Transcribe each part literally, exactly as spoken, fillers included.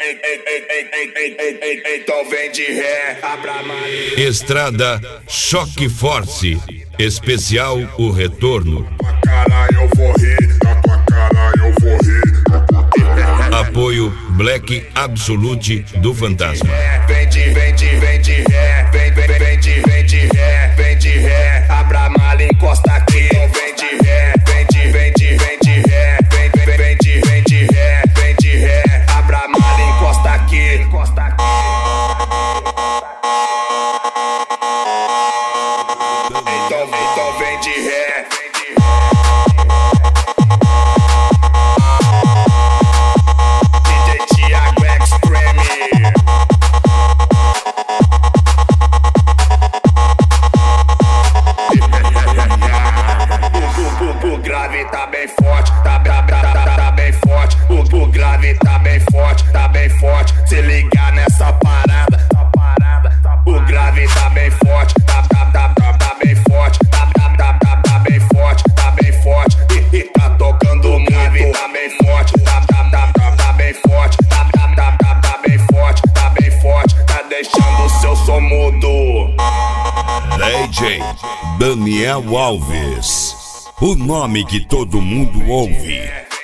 Então vem de ré, abra mais. Estrada Choque Force, especial O Retorno. Na tua cara eu vou rir, na tua cara eu vou rir. Apoio Black Absolute do Fantasma. Vem de, vem de, vem de ré, vem, vem, vem de, vem de ré, vem de ré, abra a mala, encosta aqui. Então vem de ré, vem de, vem de, vem de ré, vem, vem, vem de, vem de ré, vem de ré, abra a mala, encosta aqui, encosta aqui. Então, então vem de ré, vem de ré. O grave tá bem forte, tá, tá, tá, tá, tá bem forte. O, o grave tá bem forte, tá bem forte. Se ligar nessa parada, tá parada. O grave tá bem forte, tá, tá, tá, tá, tá bem forte. Tá, tá, tá, tá, tá bem forte, tá bem forte. E, e tá tocando o grave tá bem forte, tá, tá, tá, tá, tá bem forte. Tá, tá, tá, tá, tá bem forte, tá bem forte. Tá deixando o seu som mudo. D J Daniel Alves, o nome que todo mundo ouve.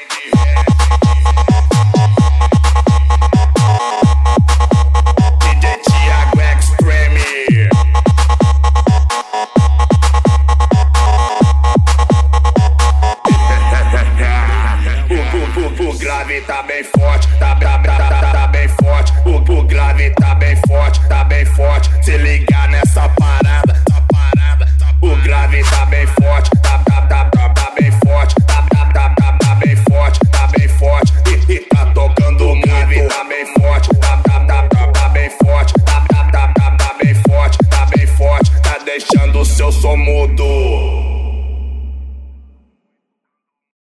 D J Thiago Extreme. O, o, o, o grave tá bem forte, tá, tá, tá, tá, tá bem forte. O, o grave tá bem forte, tá bem forte. Se ligar nessa parada, tá parada. O grave tá bem forte, tá, tá, tá, tá, tá bem forte. Tá, tá, tá, tá, tá bem forte, tá bem forte. E, e tá tocando o grave tá bem forte, tá, tá, tá, tá, tá bem forte. Tá, tá, tá, tá, tá bem forte, tá bem forte. Tá deixando o seu som mudo.